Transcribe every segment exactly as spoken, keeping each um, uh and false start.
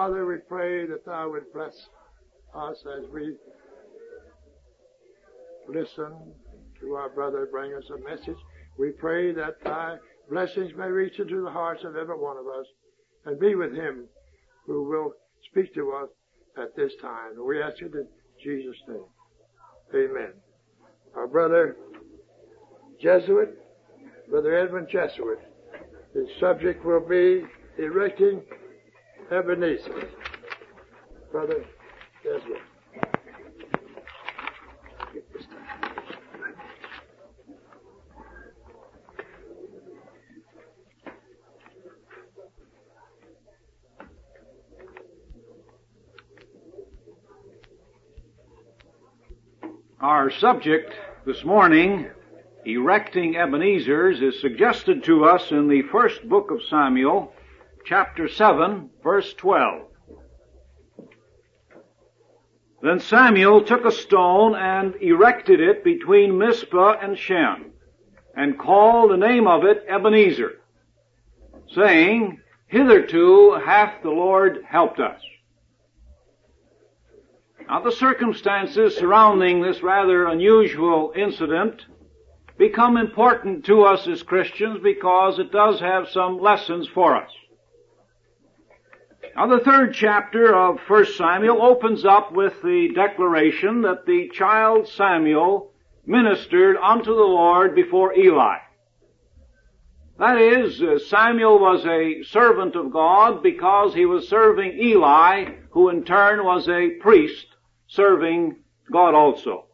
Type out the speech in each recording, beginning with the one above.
Father, we pray that Thou would bless us as we listen to our brother bring us a message. We pray that Thy blessings may reach into the hearts of every one of us and be with him who will speak to us at this time. We ask it in Jesus' name. Amen. Our brother Jesuit, Brother Edwin Jesuit, his subject will be erecting Ebenezer. Brother Jesuit. Our subject this morning, erecting Ebenezers, is suggested to us in the first book of Samuel, chapter seven, verse twelve. Then Samuel took a stone and erected it between Mizpah and Shen, and called the name of it Ebenezer, saying, Hitherto hath the Lord helped us. Now, the circumstances surrounding this rather unusual incident become important to us as Christians because it does have some lessons for us. Now, the third chapter of First Samuel opens up with the declaration that the child Samuel ministered unto the Lord before Eli. That is, Samuel was a servant of God because he was serving Eli, who in turn was a priest serving God also.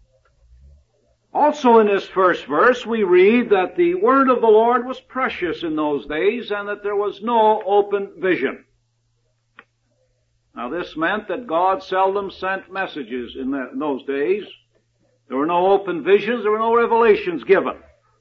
Also in this first verse we read that the word of the Lord was precious in those days and that there was no open vision. Now this meant that God seldom sent messages in, the, in those days. There were no open visions, there were no revelations given.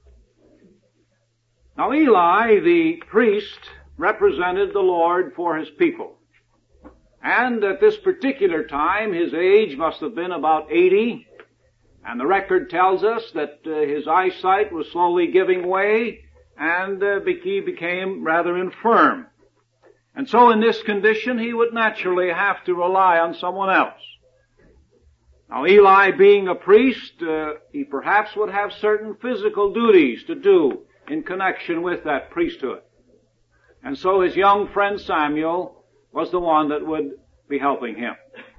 Now Eli, the priest, represented the Lord for his people. And at this particular time, his age must have been about eighty, and the record tells us that uh, his eyesight was slowly giving way, and uh, he became rather infirm. And so in this condition, he would naturally have to rely on someone else. Now Eli, being a priest, uh, he perhaps would have certain physical duties to do in connection with that priesthood. And so his young friend Samuel was the one that would be helping him.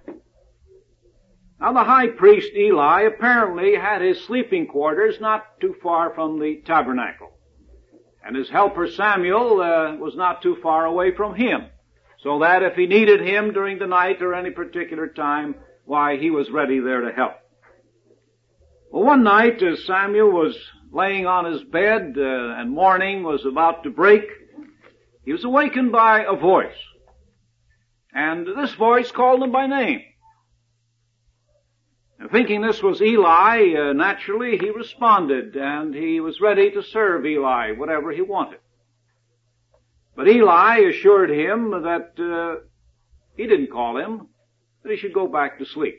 Now the high priest Eli apparently had his sleeping quarters not too far from the tabernacle. And his helper Samuel uh, was not too far away from him. So that if he needed him during the night or any particular time, why, he was ready there to help. Well, one night as Samuel was laying on his bed uh, and morning was about to break, he was awakened by a voice. And this voice called him by name. And thinking this was Eli, uh, naturally he responded, and he was ready to serve Eli, whatever he wanted. But Eli assured him that uh, he didn't call him, that he should go back to sleep.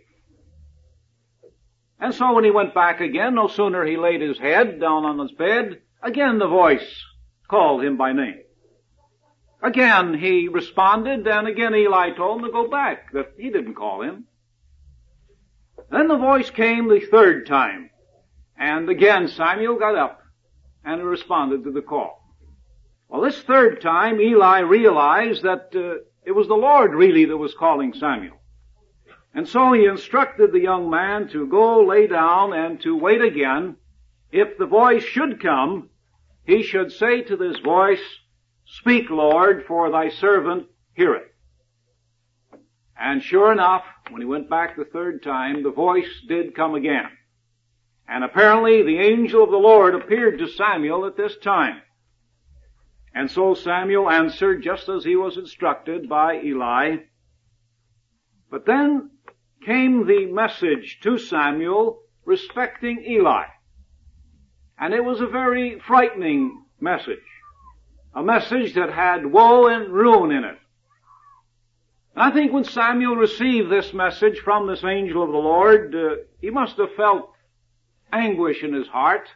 And so when he went back again, no sooner he laid his head down on his bed, again the voice called him by name. Again he responded, and again Eli told him to go back, that he didn't call him. Then the voice came the third time, and again Samuel got up and responded to the call. Well, this third time Eli realized that uh, it was the Lord really that was calling Samuel. And so he instructed the young man to go lay down and to wait again. If the voice should come, he should say to this voice, Speak, Lord, for thy servant heareth. And sure enough, when he went back the third time, the voice did come again. And apparently the angel of the Lord appeared to Samuel at this time. And so Samuel answered just as he was instructed by Eli. But then came the message to Samuel respecting Eli. And it was a very frightening message. A message that had woe and ruin in it. And I think when Samuel received this message from this angel of the Lord, uh, he must have felt anguish in his heart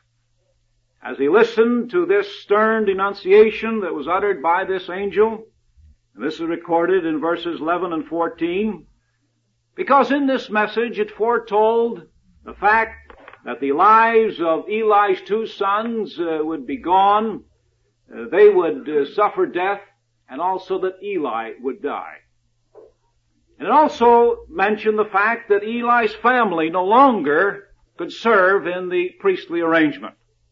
as he listened to this stern denunciation that was uttered by this angel. And this is recorded in verses eleven and fourteen, because in this message it foretold the fact that the lives of Eli's two sons uh, would be gone, uh, they would uh, suffer death, and also that Eli would die. And it also mentioned the fact that Eli's family no longer could serve in the priestly arrangement.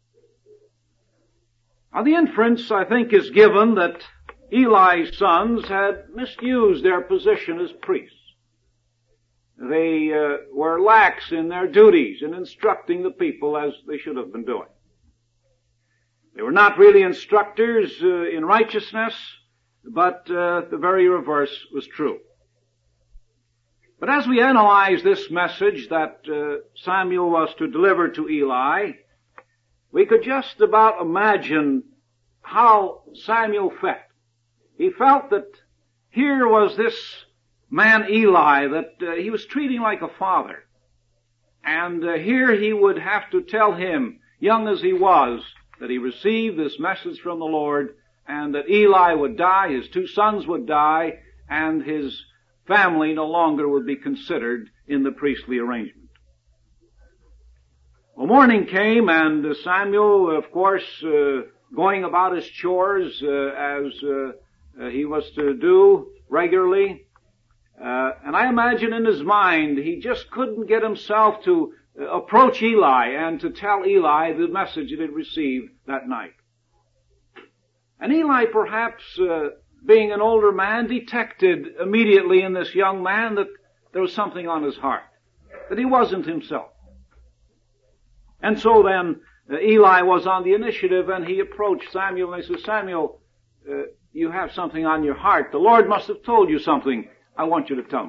Now the inference, I think, is given that Eli's sons had misused their position as priests. They uh, were lax in their duties in instructing the people as they should have been doing. They were not really instructors uh, in righteousness, but uh, the very reverse was true. But as we analyze this message that uh, Samuel was to deliver to Eli, we could just about imagine how Samuel felt. He felt that here was this man Eli that uh, he was treating like a father. And uh, here he would have to tell him, young as he was, that he received this message from the Lord, and that Eli would die, his two sons would die, and his family no longer would be considered in the priestly arrangement. Well, morning came, and uh, Samuel, of course, uh, going about his chores uh, as uh, uh, he was to do regularly, uh, and I imagine in his mind he just couldn't get himself to uh, approach Eli and to tell Eli the message that he had received that night. And Eli, perhaps uh, being an older man, detected immediately in this young man that there was something on his heart, that he wasn't himself. And so then uh, Eli was on the initiative, and he approached Samuel and he said, Samuel, uh, you have something on your heart. The Lord must have told you something. I want you to tell me.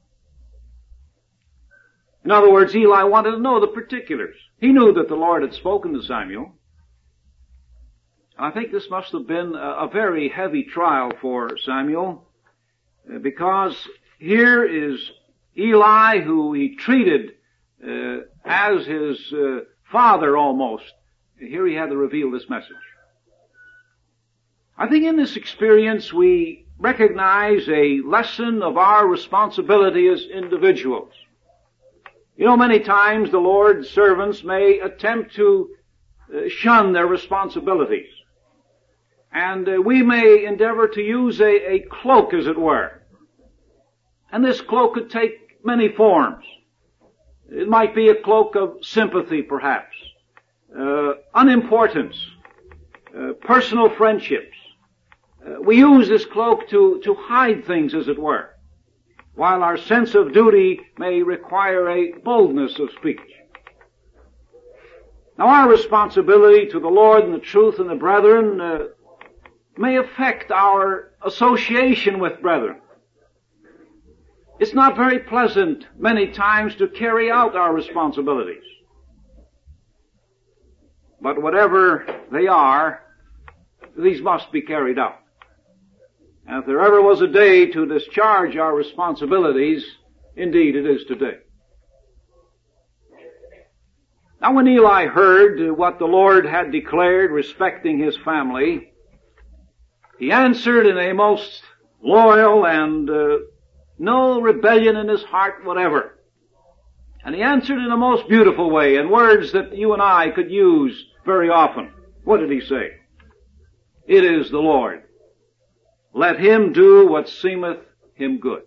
In other words, Eli wanted to know the particulars. He knew that the Lord had spoken to Samuel. I think this must have been a, a very heavy trial for Samuel, uh, because here is Eli, who he treated uh, as his uh, father almost. Here he had to reveal this message. I think in this experience we recognize a lesson of our responsibility as individuals. You know, many times the Lord's servants may attempt to uh, shun their responsibilities. And uh, we may endeavor to use a, a cloak, as it were. And this cloak could take many forms. It might be a cloak of sympathy, perhaps, uh, unimportance, uh, personal friendships. Uh, we use this cloak to, to hide things, as it were, while our sense of duty may require a boldness of speech. Now, our responsibility to the Lord and the truth and the brethren uh, may affect our association with brethren. It's not very pleasant many times to carry out our responsibilities. But whatever they are, these must be carried out. And if there ever was a day to discharge our responsibilities, indeed it is today. Now when Eli heard what the Lord had declared respecting his family, he answered in a most loyal and uh, no rebellion in his heart whatever. And he answered in a most beautiful way, in words that you and I could use very often. What did he say? It is the Lord. Let him do what seemeth him good.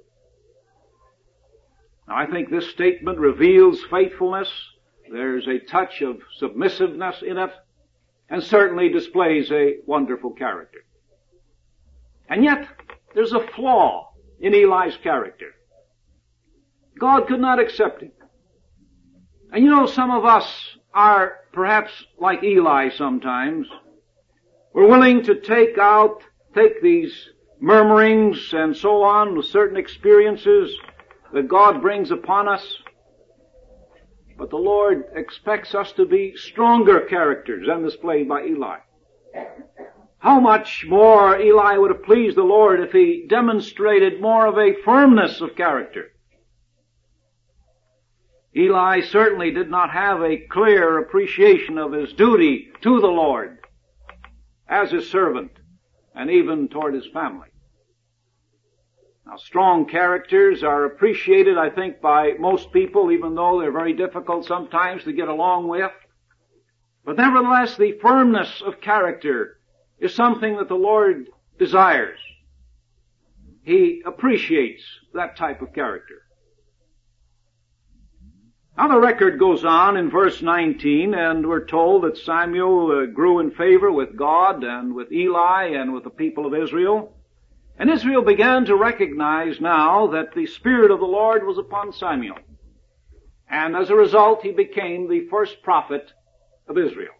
Now I think this statement reveals faithfulness. There's a touch of submissiveness in it, and certainly displays a wonderful character. And yet, there's a flaw in Eli's character. God could not accept him. And you know, some of us are perhaps like Eli sometimes. We're willing to take out, take these murmurings and so on with certain experiences that God brings upon us. But the Lord expects us to be stronger characters than displayed by Eli. How much more Eli would have pleased the Lord if he demonstrated more of a firmness of character. Eli certainly did not have a clear appreciation of his duty to the Lord as his servant and even toward his family. Now, strong characters are appreciated, I think, by most people, even though they're very difficult sometimes to get along with. But nevertheless, the firmness of character is something that the Lord desires. He appreciates that type of character. Now the record goes on in verse nineteen, and we're told that Samuel uh, grew in favor with God and with Eli and with the people of Israel. And Israel began to recognize now that the Spirit of the Lord was upon Samuel. And as a result, he became the first prophet of Israel.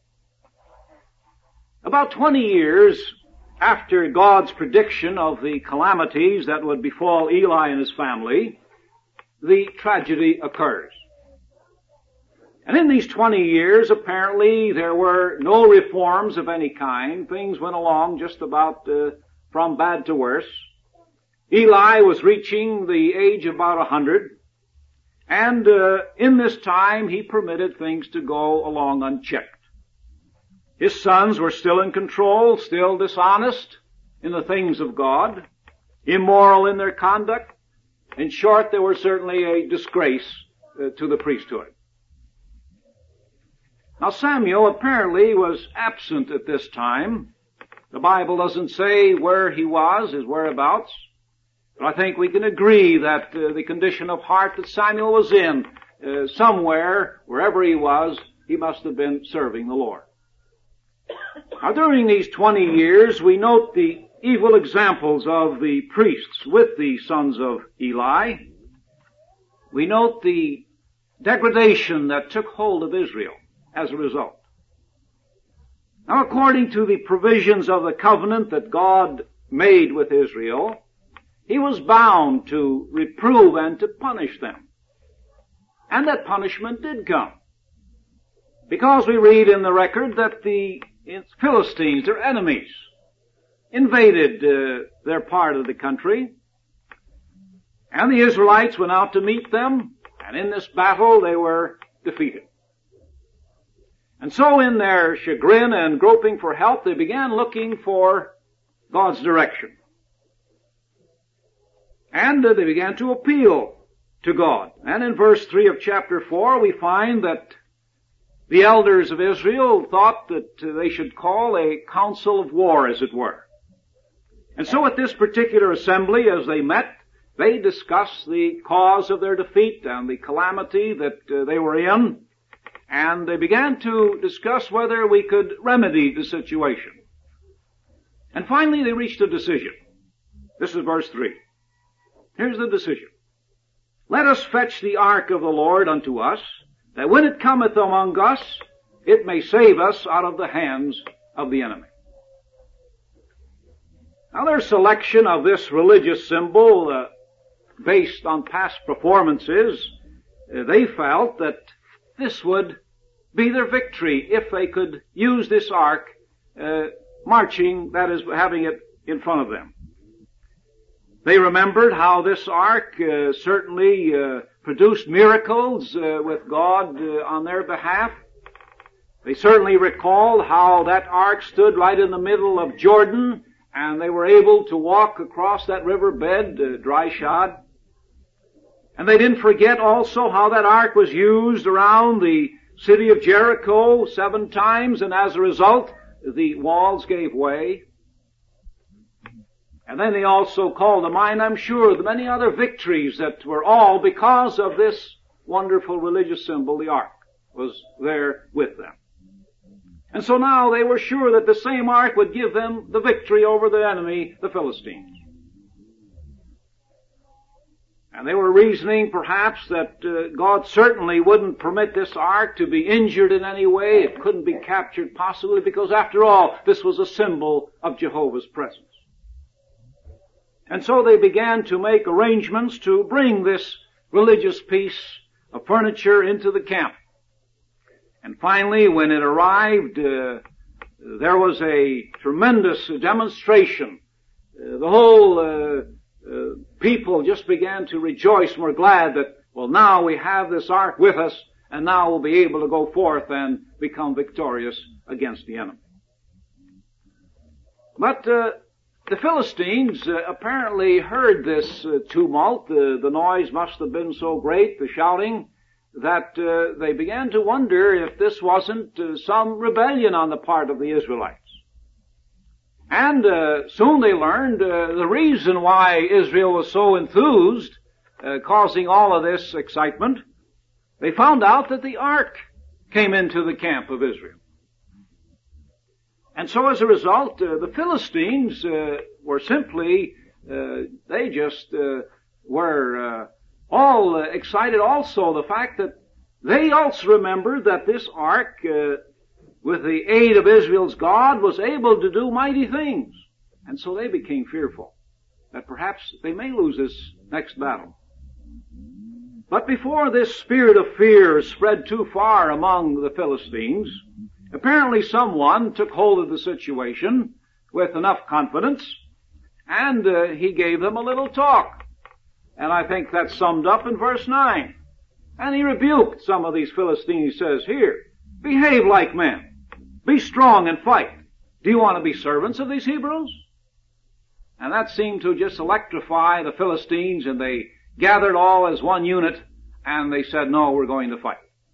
About twenty years after God's prediction of the calamities that would befall Eli and his family, the tragedy occurs. And in these twenty years, apparently, there were no reforms of any kind. Things went along just about uh, from bad to worse. Eli was reaching the age of about a hundred, and uh, in this time he permitted things to go along unchecked. His sons were still in control, still dishonest in the things of God, immoral in their conduct. In short, they were certainly a disgrace uh, to the priesthood. Now Samuel apparently was absent at this time. The Bible doesn't say where he was, his whereabouts. But I think we can agree that uh, the condition of heart that Samuel was in, uh, somewhere, wherever he was, he must have been serving the Lord. Now during these twenty years, we note the evil examples of the priests with the sons of Eli. We note the degradation that took hold of Israel as a result. Now, according to the provisions of the covenant that God made with Israel, he was bound to reprove and to punish them. And that punishment did come. Because we read in the record that the Philistines, their enemies, invaded uh, their part of the country, and the Israelites went out to meet them, and in this battle they were defeated. And so in their chagrin and groping for help, they began looking for God's direction. And uh, they began to appeal to God. And in verse three of chapter four, we find that the elders of Israel thought that uh, they should call a council of war, as it were. And so at this particular assembly, as they met, they discussed the cause of their defeat and the calamity that uh, they were in. And they began to discuss whether we could remedy the situation. And finally they reached a decision. This is verse three. Here's the decision. Let us fetch the ark of the Lord unto us, that when it cometh among us, it may save us out of the hands of the enemy. Now their selection of this religious symbol, uh, based on past performances, uh, they felt that this would be their victory if they could use this ark uh, marching, that is, having it in front of them. They remembered how this ark uh, certainly uh, produced miracles uh, with God uh, on their behalf. They certainly recalled how that ark stood right in the middle of Jordan, and they were able to walk across that riverbed uh, dry-shod. And they didn't forget also how that ark was used around the city of Jericho seven times, and as a result, the walls gave way. And then they also called to mind, I'm sure, the many other victories that were all because of this wonderful religious symbol, the ark, was there with them. And so now they were sure that the same ark would give them the victory over the enemy, the Philistines. And they were reasoning perhaps that uh, God certainly wouldn't permit this ark to be injured in any way. It couldn't be captured possibly because after all, this was a symbol of Jehovah's presence. And so they began to make arrangements to bring this religious piece of furniture into the camp. And finally, when it arrived, uh, there was a tremendous demonstration. Uh, the whole uh, uh, people just began to rejoice and were glad that, well, now we have this ark with us, and now we'll be able to go forth and become victorious against the enemy. But uh, The Philistines uh, apparently heard this uh, tumult. Uh, the noise must have been so great, the shouting, that uh, they began to wonder if this wasn't uh, some rebellion on the part of the Israelites. And uh, soon they learned uh, the reason why Israel was so enthused, uh, causing all of this excitement. They found out that the ark came into the camp of Israel. And so as a result, uh, the Philistines uh, were simply, uh, they just uh, were uh, all uh, excited also the fact that they also remembered that this ark, uh, with the aid of Israel's God, was able to do mighty things. And so they became fearful that perhaps they may lose this next battle. But before this spirit of fear spread too far among the Philistines, apparently someone took hold of the situation with enough confidence, and uh, he gave them a little talk. And I think that's summed up in verse nine. And he rebuked some of these Philistines. He says, here, behave like men. Be strong and fight. Do you want to be servants of these Hebrews? And that seemed to just electrify the Philistines, and they gathered all as one unit, and they said, no, we're going to fight.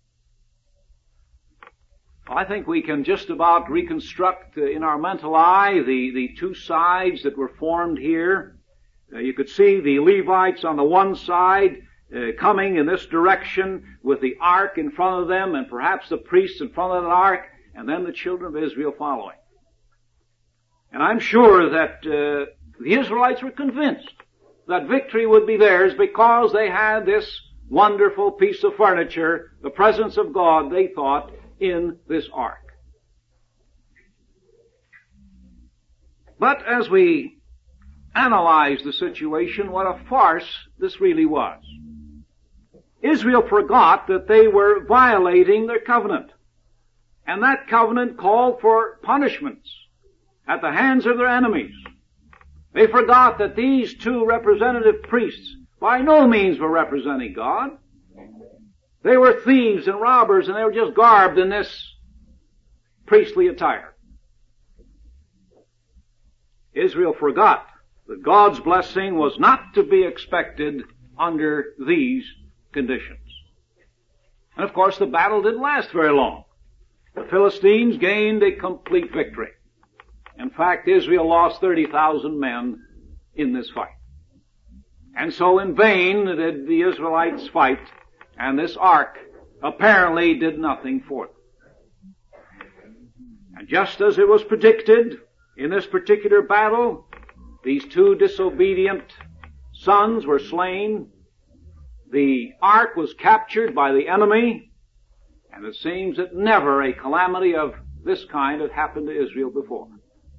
I think we can just about reconstruct uh, in our mental eye the, the two sides that were formed here. Uh, you could see the Levites on the one side uh, coming in this direction with the ark in front of them, and perhaps the priests in front of the ark, and then the children of Israel following. And I'm sure that uh, the Israelites were convinced that victory would be theirs because they had this wonderful piece of furniture, the presence of God, they thought, in this ark. But as we analyze the situation, what a farce this really was. Israel forgot that they were violating their covenant. And that covenant called for punishments at the hands of their enemies. They forgot that these two representative priests by no means were representing God. They were thieves and robbers, and they were just garbed in this priestly attire. Israel forgot that God's blessing was not to be expected under these conditions. And of course the battle didn't last very long. The Philistines gained a complete victory. In fact, Israel lost thirty thousand men in this fight. And so in vain did the Israelites fight, and this ark apparently did nothing for them. And just as it was predicted in this particular battle, these two disobedient sons were slain. The ark was captured by the enemy, and it seems that never a calamity of this kind had happened to Israel before.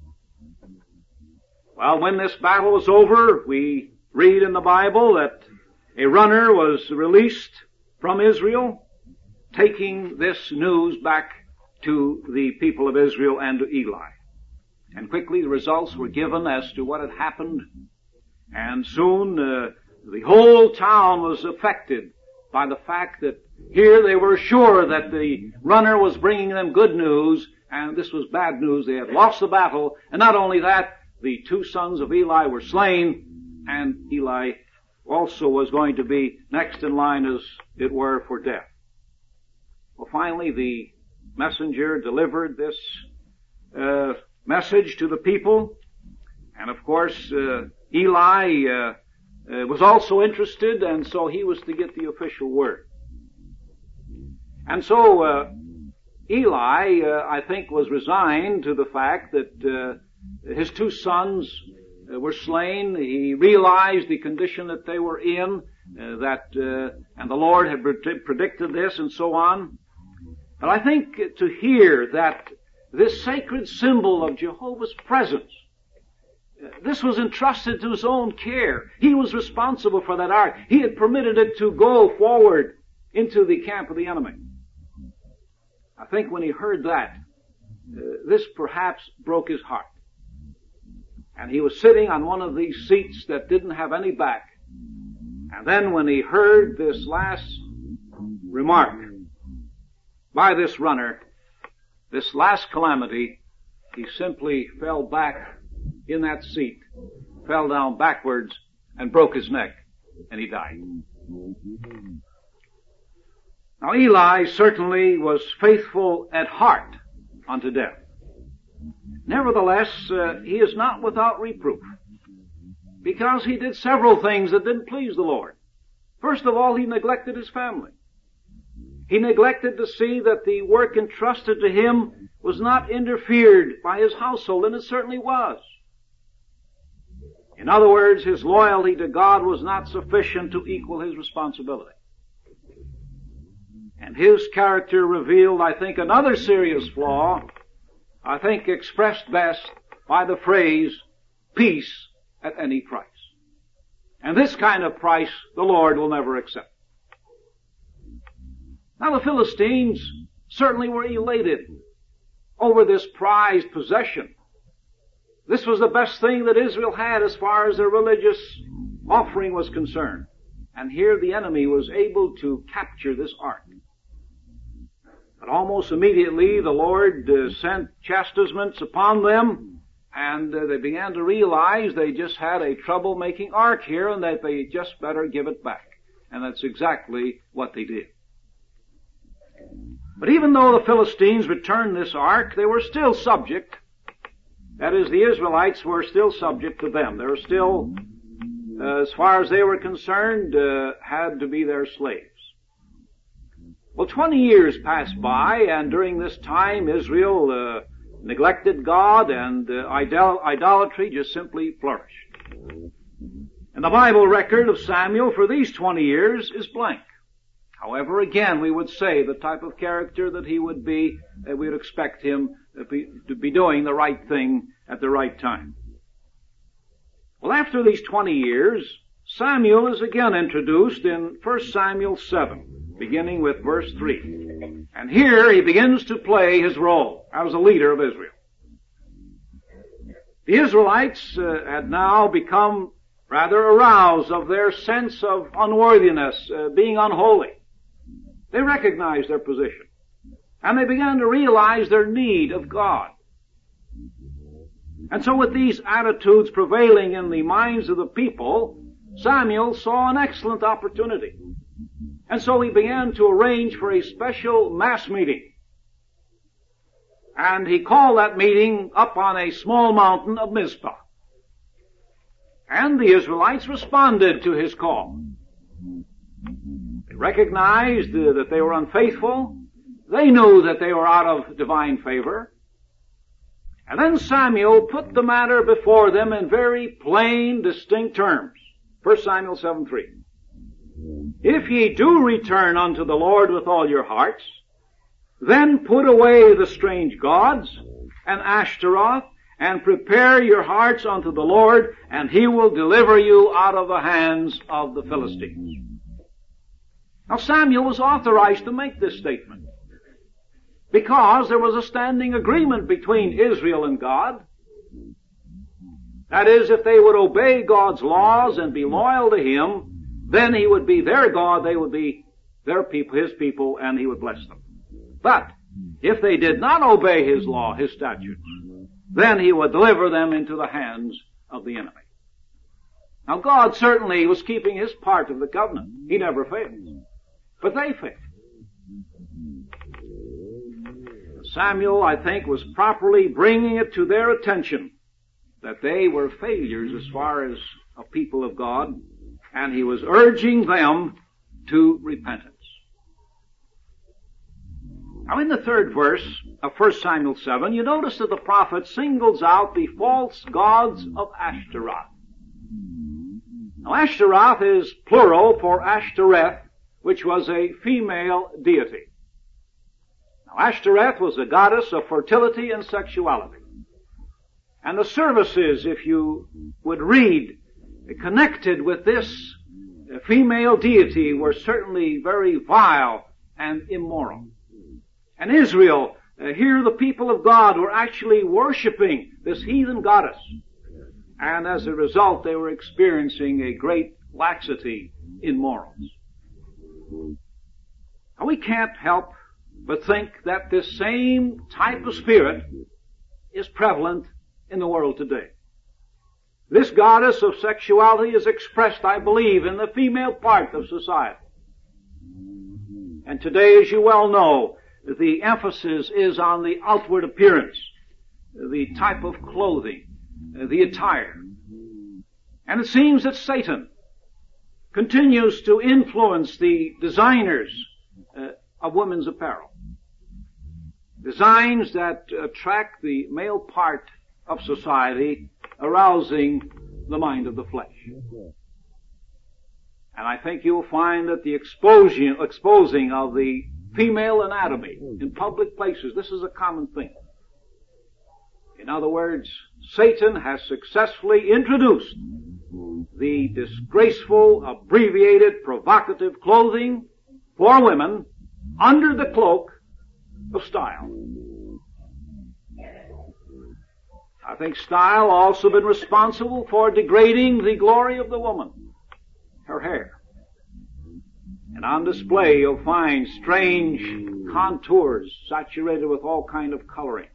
Well, when this battle was over, we read in the Bible that a runner was released from Israel, taking this news back to the people of Israel and to Eli. And quickly the results were given as to what had happened, and soon uh, the whole town was affected by the fact that here they were sure that the runner was bringing them good news, and this was bad news. They had lost the battle, and not only that, the two sons of Eli were slain, and Eli also was going to be next in line, as it were, for death. Well, finally, the messenger delivered this uh, message to the people, and of course, uh, Eli uh, uh, was also interested, and so he was to get the official word. And so uh, Eli, uh, I think, was resigned to the fact that uh, his two sons uh, were slain. He realized the condition that they were in, uh, that uh, and the Lord had pred- predicted this, and so on. But I think to hear that this sacred symbol of Jehovah's presence, uh, this was entrusted to his own care. He was responsible for that ark. He had permitted it to go forward into the camp of the enemy. I think when he heard that, uh, this perhaps broke his heart. And he was sitting on one of these seats that didn't have any back. And then when he heard this last remark by this runner, this last calamity, he simply fell back in that seat, fell down backwards and broke his neck, and he died. Now Eli certainly was faithful at heart unto death. Nevertheless, uh, he is not without reproof, because he did several things that didn't please the Lord. First of all, he neglected his family. He neglected to see that the work entrusted to him was not interfered by his household, and it certainly was. In other words, his loyalty to God was not sufficient to equal his responsibility. And his character revealed, I think, another serious flaw, I think expressed best by the phrase, peace at any price. And this kind of price the Lord will never accept. Now the Philistines certainly were elated over this prized possession. This was the best thing that Israel had as far as their religious offering was concerned. And here the enemy was able to capture this ark. But almost immediately the Lord uh, sent chastisements upon them, and uh, they began to realize they just had a trouble-making ark here, and that they just better give it back. And that's exactly what they did. But even though the Philistines returned this ark, they were still subject. That is, the Israelites were still subject to them. They were still, uh, as far as they were concerned, uh, had to be their slaves. Well, twenty years passed by, and during this time Israel uh, neglected God, and uh, idol- idolatry just simply flourished. And the Bible record of Samuel for these twenty years is blank. However, again, we would say the type of character that he would be, that we would expect him to be, to be doing the right thing at the right time. Well, after these twenty years, Samuel is again introduced in First Samuel seven, beginning with verse three. And here he begins to play his role as a leader of Israel. The Israelites uh, had now become rather aroused of their sense of unworthiness, uh, being unholy. They recognized their position, and they began to realize their need of God. And so with these attitudes prevailing in the minds of the people, Samuel saw an excellent opportunity. And so he began to arrange for a special mass meeting. And he called that meeting up on a small mountain of Mizpah. And the Israelites responded to his call. They recognized uh, that they were unfaithful. They knew that they were out of divine favor. And then Samuel put the matter before them in very plain, distinct terms. First Samuel seven three. If ye do return unto the Lord with all your hearts, then put away the strange gods and Ashtaroth, and prepare your hearts unto the Lord, and he will deliver you out of the hands of the Philistines. Now Samuel was authorized to make this statement, because there was a standing agreement between Israel and God. That is, if they would obey God's laws and be loyal to him, then he would be their God, they would be their people, his people, and he would bless them. But if they did not obey his law, his statutes, then he would deliver them into the hands of the enemy. Now God certainly was keeping his part of the covenant. He never failed. But they failed. Samuel, I think, was properly bringing it to their attention that they were failures as far as a people of God, and he was urging them to repentance. Now in the third verse of First Samuel seven, you notice that the prophet singles out the false gods of Ashtaroth. Now Ashtaroth is plural for Ashtoreth, which was a female deity. Now Ashtoreth was a goddess of fertility and sexuality. And the services, if you would read, connected with this female deity were certainly very vile and immoral. And Israel, uh, here the people of God were actually worshiping this heathen goddess. And as a result, they were experiencing a great laxity in morals. Now we can't help but think that this same type of spirit is prevalent in the world today. This goddess of sexuality is expressed, I believe, in the female part of society. And today, as you well know, the emphasis is on the outward appearance, the type of clothing, the attire. And it seems that Satan continues to influence the designers uh, of women's apparel. Designs that attract the male part of society, arousing the mind of the flesh. And I think you'll find that the exposing, exposing of the female anatomy in public places, this is a common thing. In other words, Satan has successfully introduced the disgraceful, abbreviated, provocative clothing for women under the cloak of style. I think style also been responsible for degrading the glory of the woman, her hair. And on display you'll find strange contours saturated with all kind of coloring.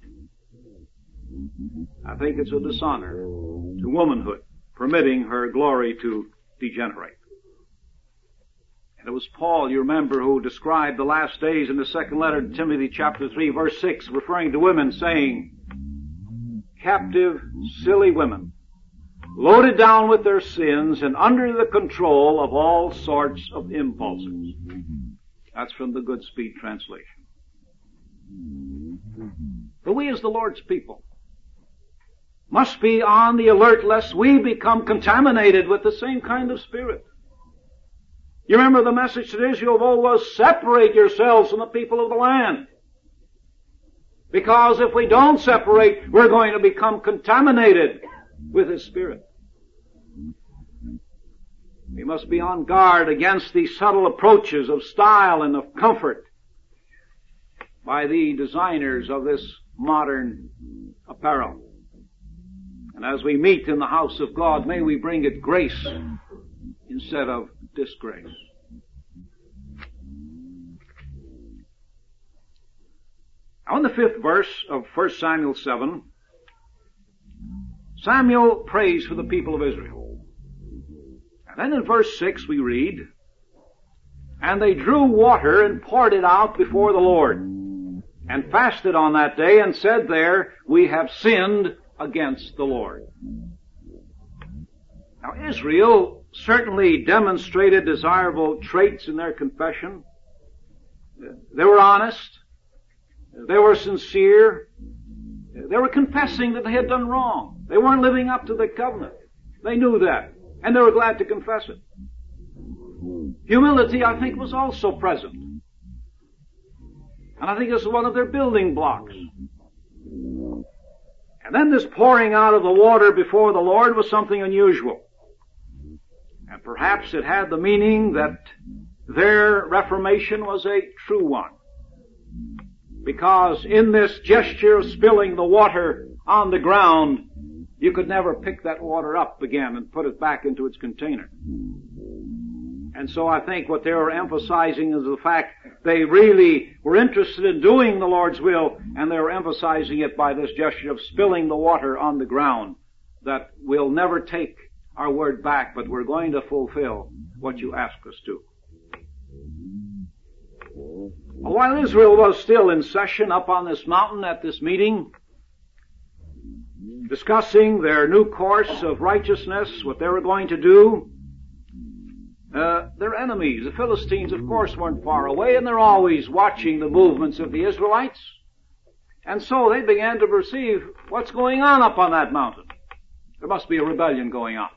I think it's a dishonor to womanhood, permitting her glory to degenerate. And it was Paul, you remember, who described the last days in the second letter to Timothy chapter three verse six, referring to women, saying, captive, silly women, loaded down with their sins and under the control of all sorts of impulses. That's from the Good Speed translation. But we as the Lord's people must be on the alert lest we become contaminated with the same kind of spirit. You remember the message to Israel of old was, separate yourselves from the people of the land. Because if we don't separate, we're going to become contaminated with His Spirit. We must be on guard against the subtle approaches of style and of comfort by the designers of this modern apparel. And as we meet in the house of God, may we bring it grace instead of disgrace. Now in the fifth verse of First Samuel seven, Samuel prays for the people of Israel. And then in verse six we read, and they drew water and poured it out before the Lord, and fasted on that day, and said there, we have sinned against the Lord. Now Israel certainly demonstrated desirable traits in their confession. They were honest. They were sincere. They were confessing that they had done wrong. They weren't living up to the covenant. They knew that. And they were glad to confess it. Humility, I think, was also present. And I think this is one of their building blocks. And then this pouring out of the water before the Lord was something unusual. And perhaps it had the meaning that their reformation was a true one. Because in this gesture of spilling the water on the ground, you could never pick that water up again and put it back into its container. And so I think what they were emphasizing is the fact they really were interested in doing the Lord's will, and they were emphasizing it by this gesture of spilling the water on the ground, that we'll never take our word back, but we're going to fulfill what you ask us to. While Israel was still in session up on this mountain at this meeting, discussing their new course of righteousness, what they were going to do, uh, their enemies, the Philistines, of course, weren't far away, and they're always watching the movements of the Israelites. And so they began to perceive what's going on up on that mountain. There must be a rebellion going on.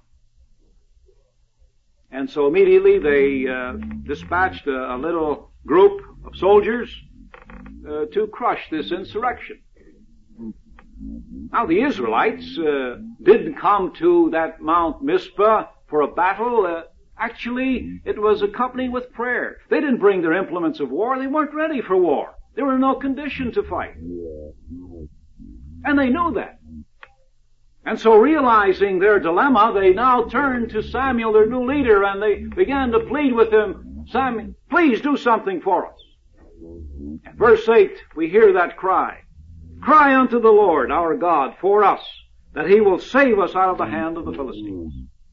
And so immediately they uh, dispatched a, a little group of soldiers uh, to crush this insurrection. Now the Israelites uh, didn't come to that Mount Mizpah for a battle. Uh, actually, it was accompanied with prayer. They didn't bring their implements of war. They weren't ready for war. They were in no condition to fight. And they knew that. And so realizing their dilemma, they now turned to Samuel, their new leader, and they began to plead with him, Samuel, please do something for us. In verse eight, we hear that cry. Cry unto the Lord our God for us, that He will save us out of the hand of the Philistines.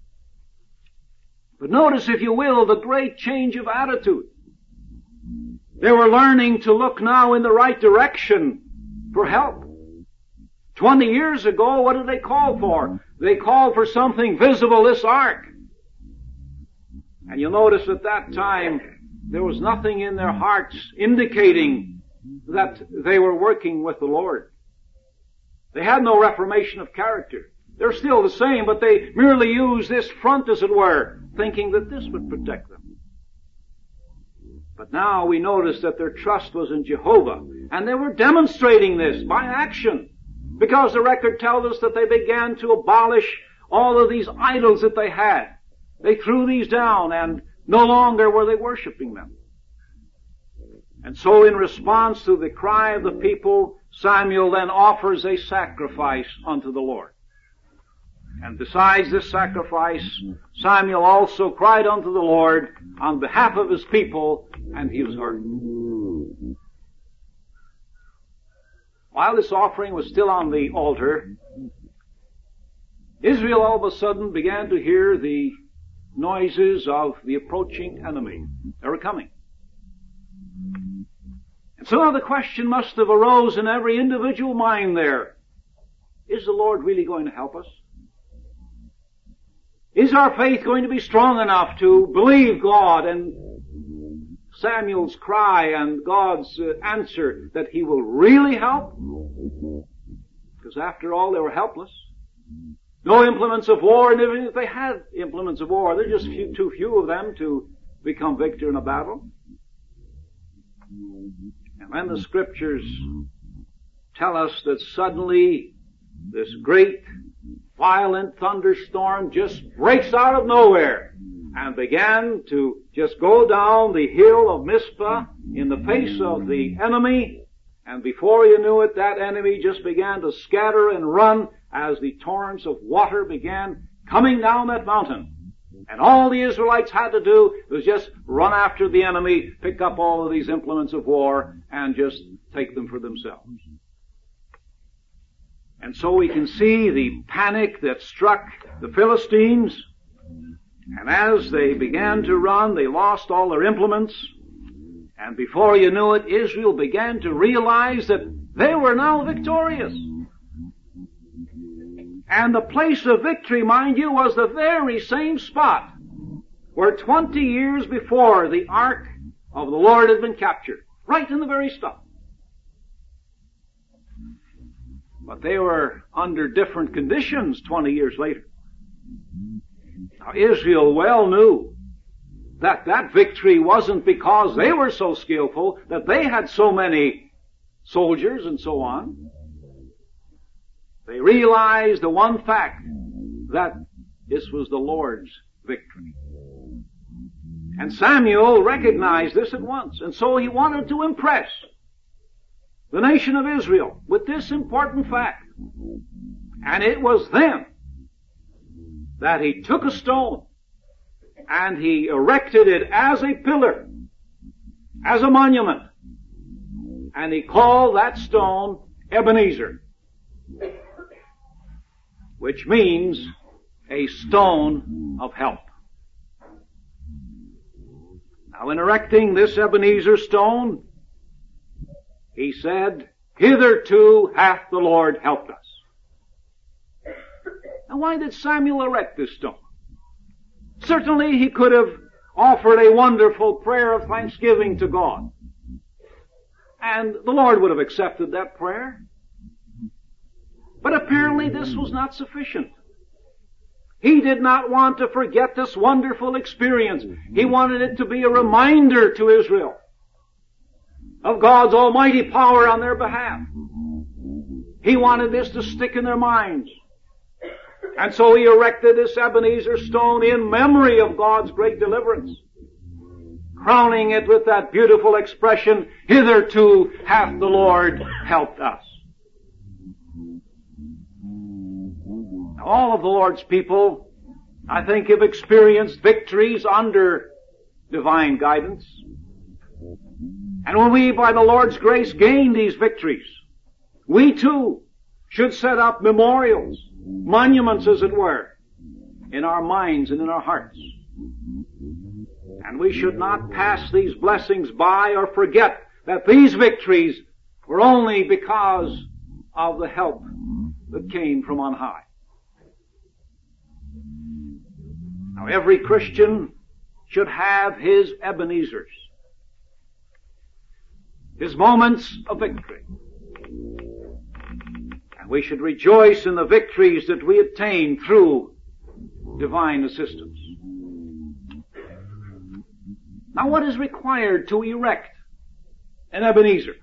But notice, if you will, the great change of attitude. They were learning to look now in the right direction for help. Twenty years ago, what did they call for? They called for something visible, this ark. And you'll notice at that time, there was nothing in their hearts indicating that they were working with the Lord. They had no reformation of character. They're still the same, but they merely used this front, as it were, thinking that this would protect them. But now we notice that their trust was in Jehovah, and they were demonstrating this by action, because the record tells us that they began to abolish all of these idols that they had. They threw these down, and no longer were they worshiping them. And so in response to the cry of the people, Samuel then offers a sacrifice unto the Lord. And besides this sacrifice, Samuel also cried unto the Lord on behalf of his people, and he was heard. While this offering was still on the altar, Israel all of a sudden began to hear the noises of the approaching enemy. They were coming. And so the question must have arose in every individual mind there. Is the Lord really going to help us? Is our faith going to be strong enough to believe God and Samuel's cry and God's uh, answer that He will really help? Because after all, they were helpless. No implements of war, and even if they had implements of war, there are just few, too few of them to become victor in a battle. And then the Scriptures tell us that suddenly this great violent thunderstorm just breaks out of nowhere and began to just go down the hill of Mizpah in the face of the enemy. And before you knew it, that enemy just began to scatter and run as the torrents of water began coming down that mountain. And all the Israelites had to do was just run after the enemy, pick up all of these implements of war, and just take them for themselves. And so we can see the panic that struck the Philistines. And as they began to run, they lost all their implements. And before you knew it, Israel began to realize that they were now victorious. And the place of victory, mind you, was the very same spot where twenty years before the ark of the Lord had been captured. Right in the very spot. But they were under different conditions twenty years later. Now Israel well knew that that victory wasn't because they were so skillful, that they had so many soldiers and so on. They realized the one fact, that this was the Lord's victory. And Samuel recognized this at once, and so he wanted to impress the nation of Israel with this important fact. And it was then that he took a stone and he erected it as a pillar, as a monument. And he called that stone Ebenezer, which means a stone of help. Now in erecting this Ebenezer stone, he said, "Hitherto hath the Lord helped us." Now why did Samuel erect this stone? Certainly he could have offered a wonderful prayer of thanksgiving to God. And the Lord would have accepted that prayer. But apparently this was not sufficient. He did not want to forget this wonderful experience. He wanted it to be a reminder to Israel of God's almighty power on their behalf. He wanted this to stick in their minds. And so he erected this Ebenezer stone in memory of God's great deliverance, crowning it with that beautiful expression, "Hitherto hath the Lord helped us." Now, all of the Lord's people, I think, have experienced victories under divine guidance. And when we, by the Lord's grace, gain these victories, we too should set up memorials monuments, as it were, in our minds and in our hearts. And we should not pass these blessings by or forget that these victories were only because of the help that came from on high. Now, every Christian should have his Ebenezers, his moments of victory. And we should rejoice in the victories that we attain through divine assistance. Now, what is required to erect an Ebenezer?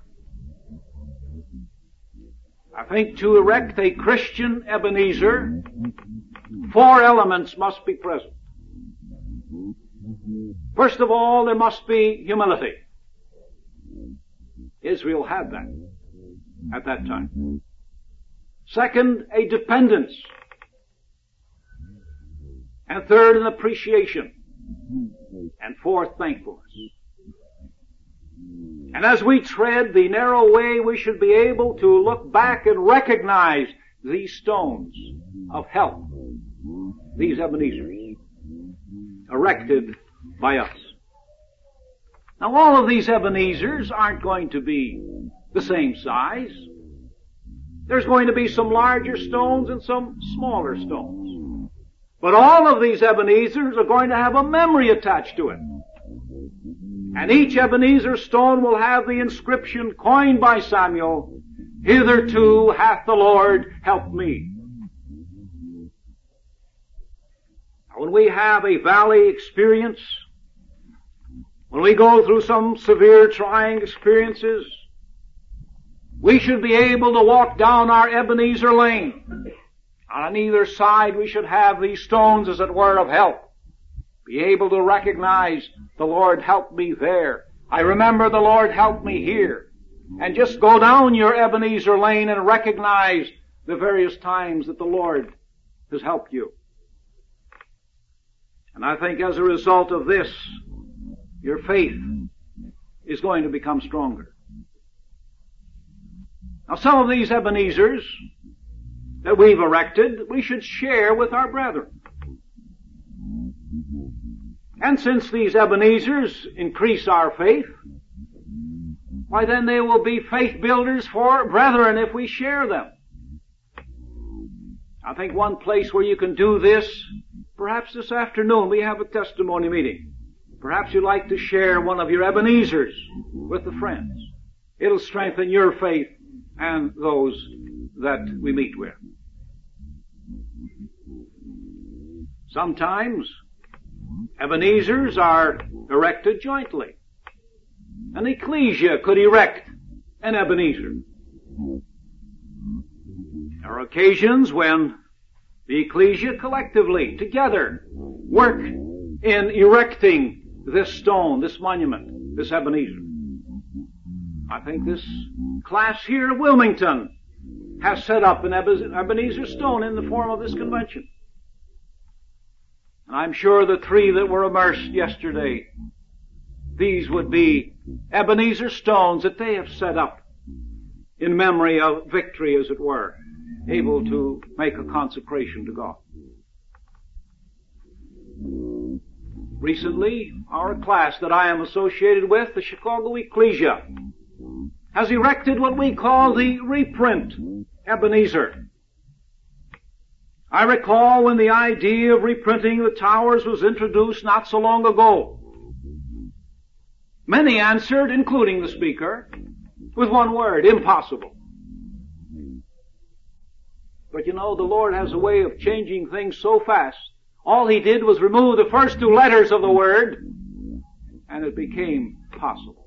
I think to erect a Christian Ebenezer, four elements must be present. First of all, there must be humility. Israel had that at that time. Second, a dependence. And third, an appreciation. And fourth, thankfulness. And as we tread the narrow way, we should be able to look back and recognize these stones of help, these Ebenezers, erected by us. Now, all of these Ebenezers aren't going to be the same size. There's going to be some larger stones and some smaller stones. But all of these Ebenezers are going to have a memory attached to it. And each Ebenezer stone will have the inscription coined by Samuel, "Hitherto hath the Lord helped me." Now, when we have a valley experience, when we go through some severe trying experiences, we should be able to walk down our Ebenezer lane. On either side we should have these stones, as it were, of help. Be able to recognize, the Lord helped me there. I remember the Lord helped me here. And just go down your Ebenezer lane and recognize the various times that the Lord has helped you. And I think as a result of this, your faith is going to become stronger. Now, some of these Ebenezers that we've erected, we should share with our brethren. And since these Ebenezers increase our faith, why then they will be faith builders for brethren if we share them. I think one place where you can do this, perhaps this afternoon we have a testimony meeting. Perhaps you'd like to share one of your Ebenezers with the friends. It'll strengthen your faith and those that we meet with. Sometimes Ebenezers are erected jointly. An ecclesia could erect an Ebenezer. There are occasions when the ecclesia collectively, together, work in erecting this stone, this monument, this Ebenezer. I think this class here at Wilmington has set up an Ebenezer stone in the form of this convention. And I'm sure the three that were immersed yesterday, these would be Ebenezer stones that they have set up in memory of victory, as it were, able to make a consecration to God. Recently, our class that I am associated with, the Chicago Ecclesia, has erected what we call the reprint Ebenezer. I recall when the idea of reprinting the towers was introduced not so long ago. Many answered, including the speaker, with one word: impossible. But you know, the Lord has a way of changing things so fast. All He did was remove the first two letters of the word, and it became possible.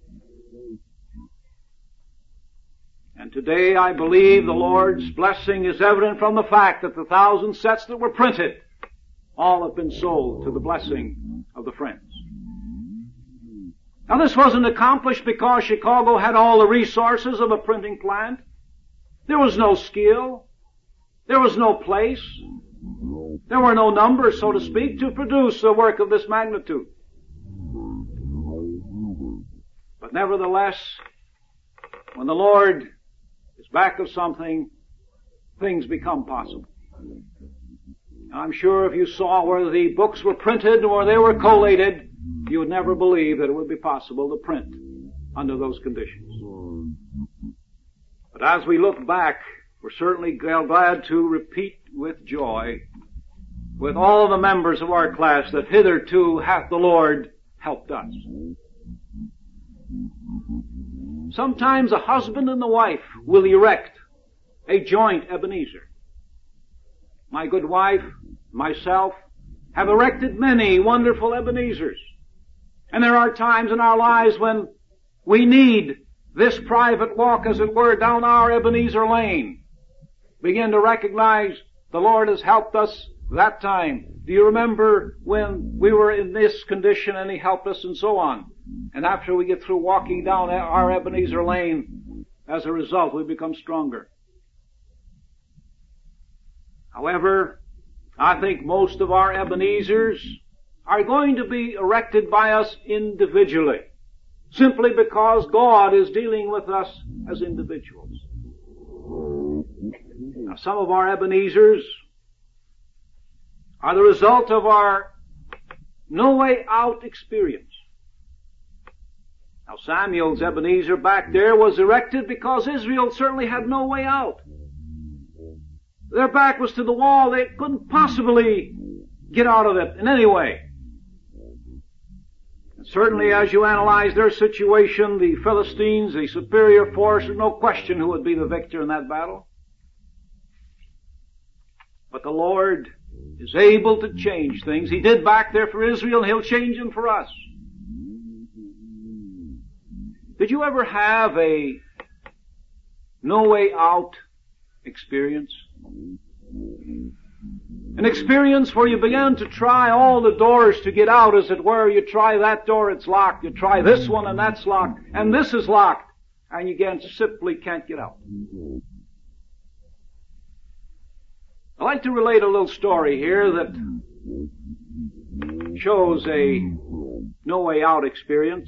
And today I believe the Lord's blessing is evident from the fact that the thousand sets that were printed, all have been sold to the blessing of the friends. Now, this wasn't accomplished because Chicago had all the resources of a printing plant. There was no skill. There was no place. There were no numbers, so to speak, to produce a work of this magnitude. But nevertheless, when the Lord is back of something, things become possible. I'm sure if you saw where the books were printed or they were collated, you would never believe that it would be possible to print under those conditions. But as we look back, we're certainly glad to repeat with joy with all the members of our class that hitherto hath the Lord helped us. Sometimes a husband and a wife will erect a joint Ebenezer. My good wife, myself, have erected many wonderful Ebenezers. And there are times in our lives when we need this private walk, as it were, down our Ebenezer lane. Begin to recognize the Lord has helped us that time. Do you remember when we were in this condition and He helped us, and so on? And after we get through walking down our Ebenezer lane, as a result, we become stronger. However, I think most of our Ebenezers are going to be erected by us individually, simply because God is dealing with us as individuals. Now, some of our Ebenezers are the result of our no way out experience. Now, Samuel's Ebenezer back there was erected because Israel certainly had no way out. Their back was to the wall. They couldn't possibly get out of it in any way. And certainly as you analyze their situation, the Philistines, the superior force, there's no question who would be the victor in that battle. But the Lord is able to change things. He did back there for Israel, and He'll change them for us. Did you ever have a no way out experience? An experience where you began to try all the doors to get out, as it were. You try that door, it's locked. You try this one, and that's locked. And this is locked. And you again simply can't get out. I'd like to relate a little story here that shows a no way out experience.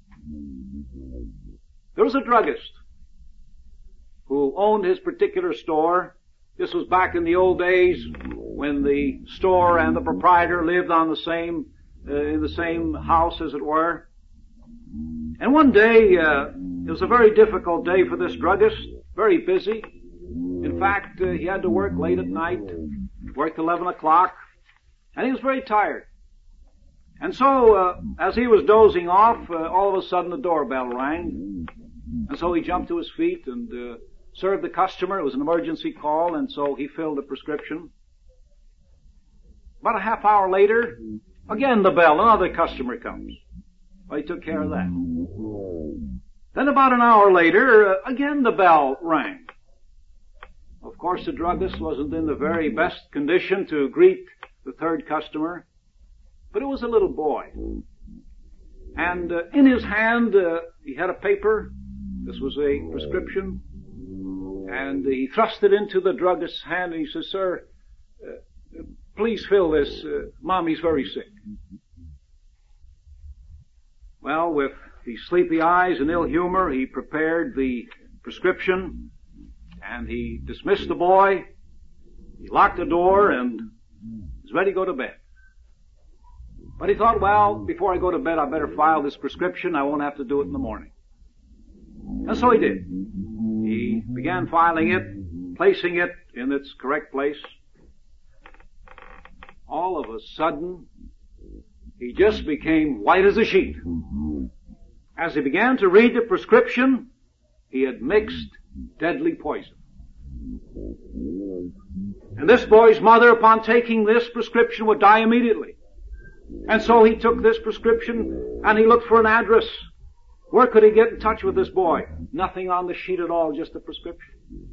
There was a druggist who owned his particular store. This was back in the old days when the store and the proprietor lived on the same, uh, in the same house, as it were. And one day, uh, it was a very difficult day for this druggist, very busy. In fact, uh, he had to work late at night, worked eleven o'clock, and he was very tired. And so, uh, as he was dozing off, uh, all of a sudden the doorbell rang. And so he jumped to his feet and uh, served the customer. It was an emergency call, and so he filled the prescription. About a half hour later, again the bell, another customer comes. Well, he took care of that. Then about an hour later, uh, again the bell rang. Of course, the druggist wasn't in the very best condition to greet the third customer, but it was a little boy. And uh, in his hand, uh, he had a paper. This was a prescription. And he thrust it into the druggist's hand, and he says, "Sir, uh, please fill this. Uh, Mommy's very sick." Well, with his sleepy eyes and ill humor, he prepared the prescription, and he dismissed the boy. He locked the door and was ready to go to bed. But he thought, well, before I go to bed, I better file this prescription. I won't have to do it in the morning. And so he did. He began filing it, placing it in its correct place. All of a sudden, he just became white as a sheet. As he began to read the prescription, he had mixed deadly poison. And this boy's mother, upon taking this prescription, would die immediately. And so he took this prescription and he looked for an address. Where could he get in touch with this boy? Nothing on the sheet at all, just a prescription.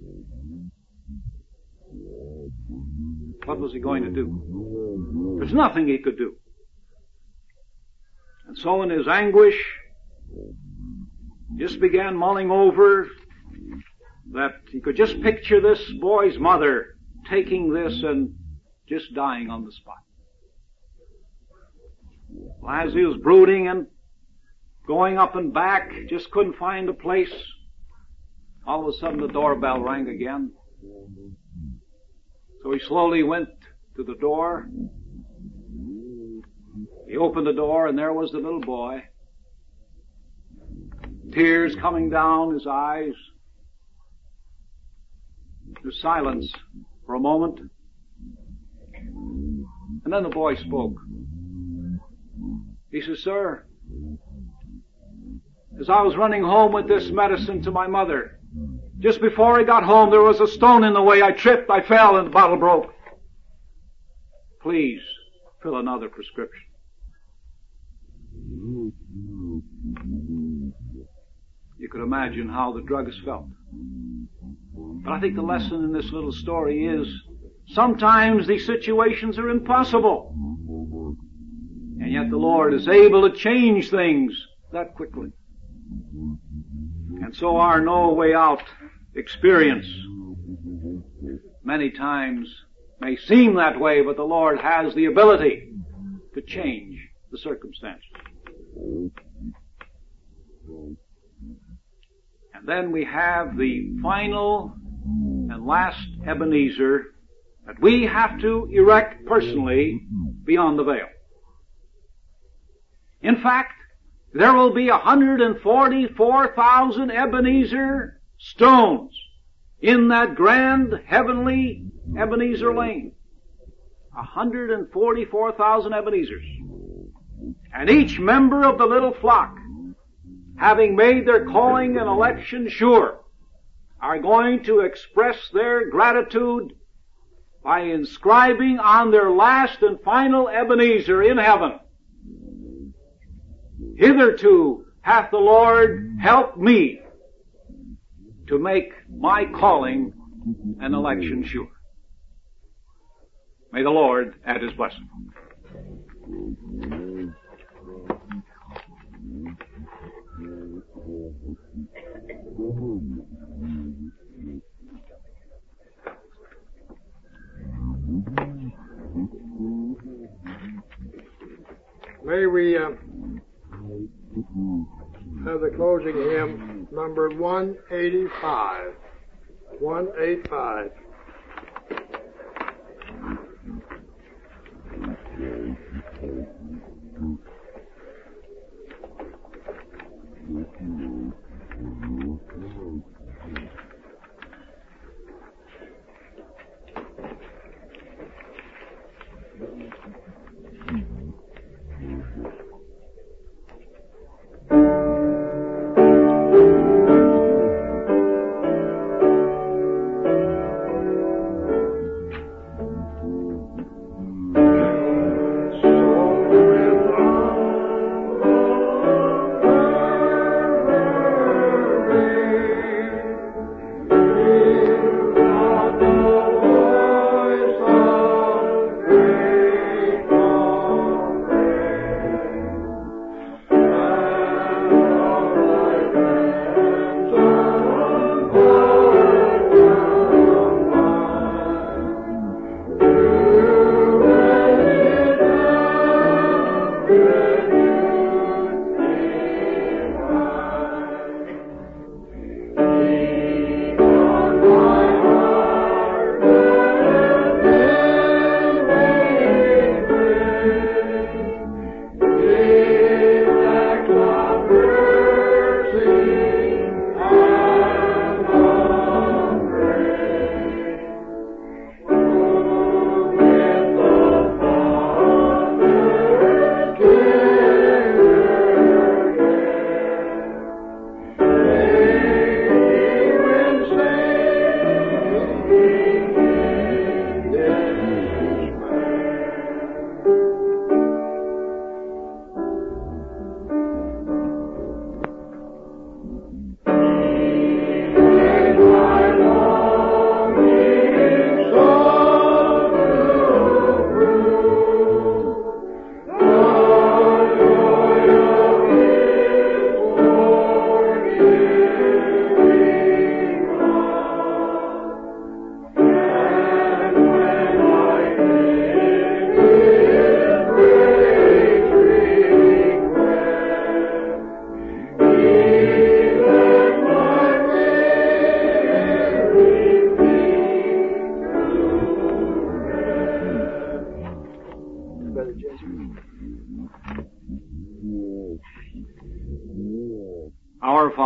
What was he going to do? There's nothing he could do. And so in his anguish, just began mulling over that he could just picture this boy's mother taking this and just dying on the spot. Well, as he was brooding and going up and back, just couldn't find a place, all of a sudden the doorbell rang again. So he slowly went to the door. He opened the door, and there was the little boy. Tears coming down his eyes. There's silence for a moment. And then the boy spoke. He says, "Sir, as I was running home with this medicine to my mother, just before I got home, there was a stone in the way. I tripped, I fell, and the bottle broke. Please fill another prescription." You could imagine how the druggist felt. But I think the lesson in this little story is sometimes these situations are impossible. And yet the Lord is able to change things that quickly. And so our no way out experience many times may seem that way, but the Lord has the ability to change the circumstances. And then we have the final and last Ebenezer that we have to erect personally beyond the veil. In fact, there will be one hundred forty-four thousand Ebenezer stones in that grand heavenly Ebenezer lane. one hundred forty-four thousand Ebenezers. And each member of the little flock, having made their calling and election sure, are going to express their gratitude by inscribing on their last and final Ebenezer in heaven, "Hitherto hath the Lord helped me to make my calling and election sure." May the Lord add His blessing. May we uh, have the closing hymn, number one eighty-five. one eighty-five.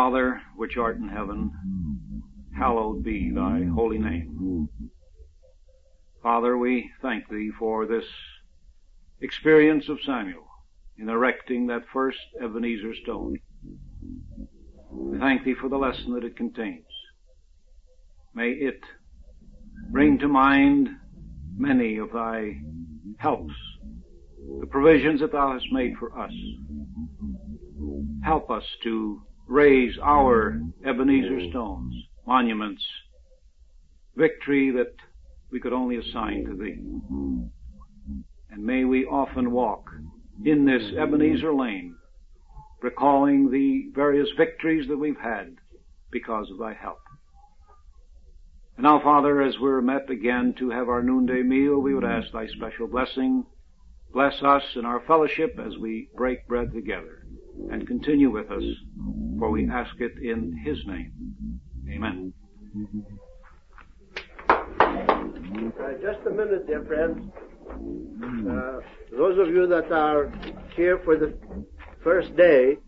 Father, which art in heaven, hallowed be thy holy name. Father, we thank thee for this experience of Samuel in erecting that first Ebenezer stone. We thank thee for the lesson that it contains. May it bring to mind many of thy helps, the provisions that thou hast made for us. Help us to raise our Ebenezer stones, monuments, victory that we could only assign to thee. And may we often walk in this Ebenezer lane, recalling the various victories that we've had because of thy help. And now, Father, as we're met again to have our noonday meal, we would ask thy special blessing. Bless us in our fellowship as we break bread together, and continue with us, for we ask it in his name. Amen. Uh, just a minute, dear friends. Uh, those of you that are here for the first day,